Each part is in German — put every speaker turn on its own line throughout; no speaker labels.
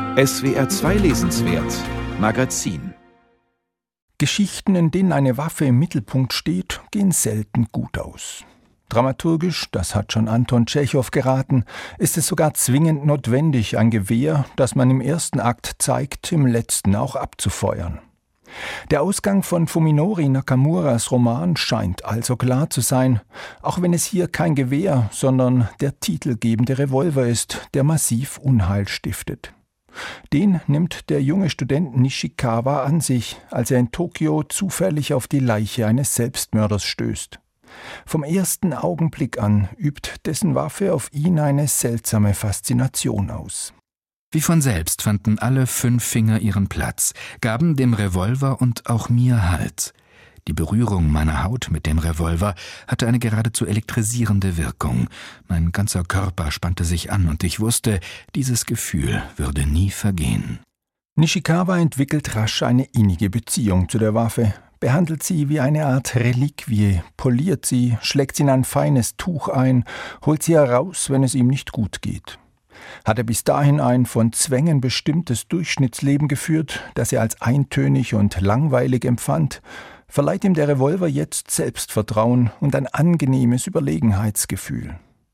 SWR 2 Lesenswert Magazin.
Geschichten, in denen eine Waffe im Mittelpunkt steht, gehen selten gut aus. Dramaturgisch, das hat schon Anton Tschechow geraten, ist es sogar zwingend notwendig, ein Gewehr, das man im ersten Akt zeigt, im letzten auch abzufeuern. Der Ausgang von Fuminori Nakamuras Roman scheint also klar zu sein, auch wenn es hier kein Gewehr, sondern der titelgebende Revolver ist, der massiv Unheil stiftet. Den nimmt der junge Student Nishikawa an sich, als er in Tokio zufällig auf die Leiche eines Selbstmörders stößt. Vom ersten Augenblick an übt dessen Waffe auf ihn eine seltsame Faszination aus.
Wie von selbst fanden alle 5 Finger ihren Platz, gaben dem Revolver und auch mir Halt. Die Berührung meiner Haut mit dem Revolver hatte eine geradezu elektrisierende Wirkung. Mein ganzer Körper spannte sich an und ich wusste, dieses Gefühl würde nie vergehen.
Nishikawa entwickelt rasch eine innige Beziehung zu der Waffe, behandelt sie wie eine Art Reliquie, poliert sie, schlägt sie in ein feines Tuch ein, holt sie heraus, wenn es ihm nicht gut geht. Hat er bis dahin ein von Zwängen bestimmtes Durchschnittsleben geführt, das er als eintönig und langweilig empfand, verleiht ihm der Revolver jetzt Selbstvertrauen und ein angenehmes Überlegenheitsgefühl.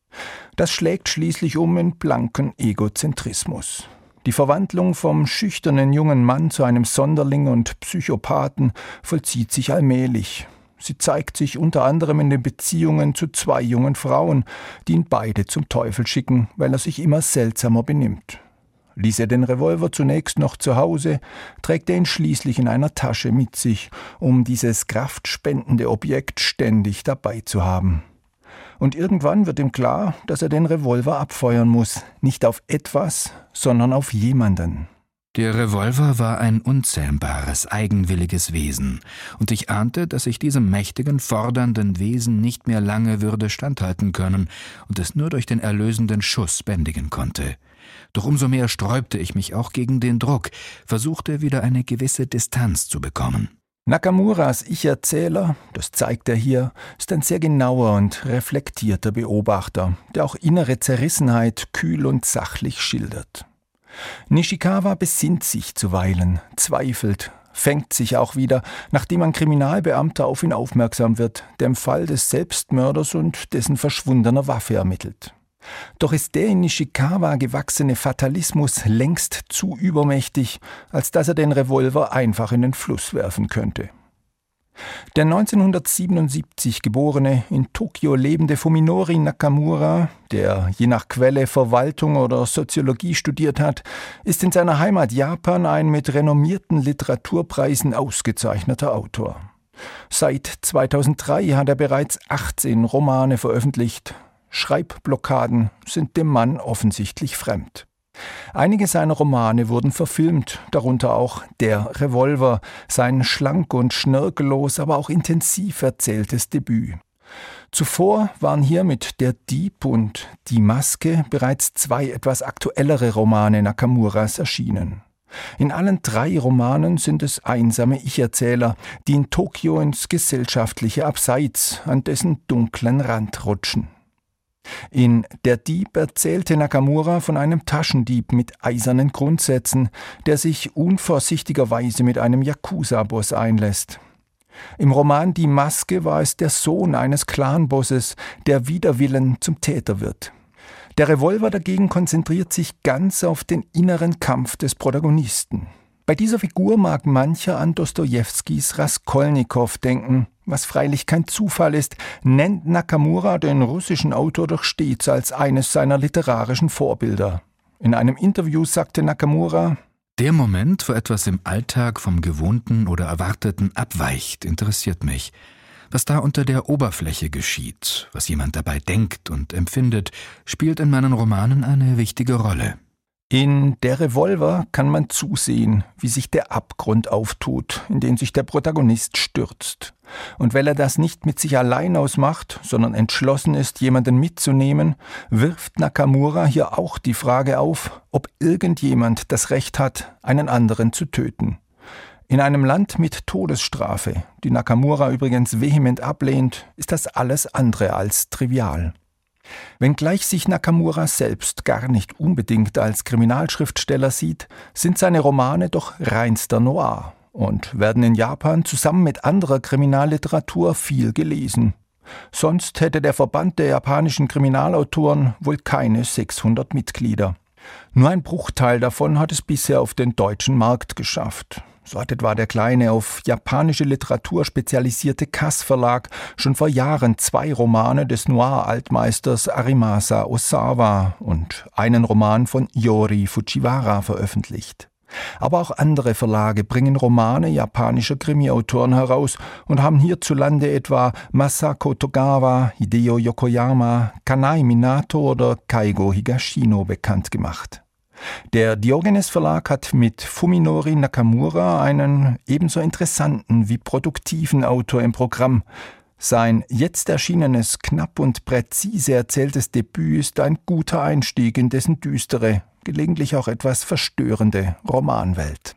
Das schlägt schließlich um in blanken Egozentrismus. Die Verwandlung vom schüchternen jungen Mann zu einem Sonderling und Psychopathen vollzieht sich allmählich. Sie zeigt sich unter anderem in den Beziehungen zu 2 jungen Frauen, die ihn beide zum Teufel schicken, weil er sich immer seltsamer benimmt. Ließ er den Revolver zunächst noch zu Hause, trägt er ihn schließlich in einer Tasche mit sich, um dieses kraftspendende Objekt ständig dabei zu haben. Und irgendwann wird ihm klar, dass er den Revolver abfeuern muss, nicht auf etwas, sondern auf jemanden.
Der Revolver war ein unzähmbares, eigenwilliges Wesen, und ich ahnte, dass ich diesem mächtigen, fordernden Wesen nicht mehr lange würde standhalten können und es nur durch den erlösenden Schuss bändigen konnte. Doch umso mehr sträubte ich mich auch gegen den Druck, versuchte wieder eine gewisse Distanz zu bekommen.
Nakamuras Ich-Erzähler, das zeigt er hier, ist ein sehr genauer und reflektierter Beobachter, der auch innere Zerrissenheit kühl und sachlich schildert. Nishikawa besinnt sich zuweilen, zweifelt, fängt sich auch wieder, nachdem ein Kriminalbeamter auf ihn aufmerksam wird, der im Fall des Selbstmörders und dessen verschwundener Waffe ermittelt. Doch ist der in Nishikawa gewachsene Fatalismus längst zu übermächtig, als dass er den Revolver einfach in den Fluss werfen könnte. Der 1977 geborene, in Tokio lebende Fuminori Nakamura, der je nach Quelle Verwaltung oder Soziologie studiert hat, ist in seiner Heimat Japan ein mit renommierten Literaturpreisen ausgezeichneter Autor. Seit 2003 hat er bereits 18 Romane veröffentlicht. Schreibblockaden sind dem Mann offensichtlich fremd. Einige seiner Romane wurden verfilmt, darunter auch Der Revolver, sein schlank und schnörkellos, aber auch intensiv erzähltes Debüt. Zuvor waren hier mit Der Dieb und Die Maske bereits 2 etwas aktuellere Romane Nakamuras erschienen. In allen 3 Romanen sind es einsame Ich-Erzähler, die in Tokio ins gesellschaftliche Abseits an dessen dunklen Rand rutschen. In Der Dieb erzählte Nakamura von einem Taschendieb mit eisernen Grundsätzen, der sich unvorsichtigerweise mit einem Yakuza-Boss einlässt. Im Roman Die Maske war es der Sohn eines Clanbosses, der wider Willen zum Täter wird. Der Revolver dagegen konzentriert sich ganz auf den inneren Kampf des Protagonisten. Bei dieser Figur mag mancher an Dostojewskis Raskolnikow denken. Was freilich kein Zufall ist, nennt Nakamura den russischen Autor doch stets als eines seiner literarischen Vorbilder. In einem Interview sagte Nakamura:
Der Moment, wo etwas im Alltag vom Gewohnten oder Erwarteten abweicht, interessiert mich. Was da unter der Oberfläche geschieht, was jemand dabei denkt und empfindet, spielt in meinen Romanen eine wichtige Rolle.
In Der Revolver kann man zusehen, wie sich der Abgrund auftut, in den sich der Protagonist stürzt. Und weil er das nicht mit sich allein ausmacht, sondern entschlossen ist, jemanden mitzunehmen, wirft Nakamura hier auch die Frage auf, ob irgendjemand das Recht hat, einen anderen zu töten. In einem Land mit Todesstrafe, die Nakamura übrigens vehement ablehnt, ist das alles andere als trivial. Wenngleich sich Nakamura selbst gar nicht unbedingt als Kriminalschriftsteller sieht, sind seine Romane doch reinster Noir und werden in Japan zusammen mit anderer Kriminalliteratur viel gelesen. Sonst hätte der Verband der japanischen Kriminalautoren wohl keine 600 Mitglieder. Nur ein Bruchteil davon hat es bisher auf den deutschen Markt geschafft. So hat etwa der kleine, auf japanische Literatur spezialisierte Cass-Verlag schon vor Jahren 2 Romane des Noir-Altmeisters Arimasa Osawa und einen Roman von Yori Fujiwara veröffentlicht. Aber auch andere Verlage bringen Romane japanischer Krimi-Autoren heraus und haben hierzulande etwa Masako Togawa, Hideo Yokoyama, Kanai Minato oder Keigo Higashino bekannt gemacht. Der Diogenes Verlag hat mit Fuminori Nakamura einen ebenso interessanten wie produktiven Autor im Programm. Sein jetzt erschienenes, knapp und präzise erzähltes Debüt ist ein guter Einstieg in dessen düstere, gelegentlich auch etwas verstörende Romanwelt.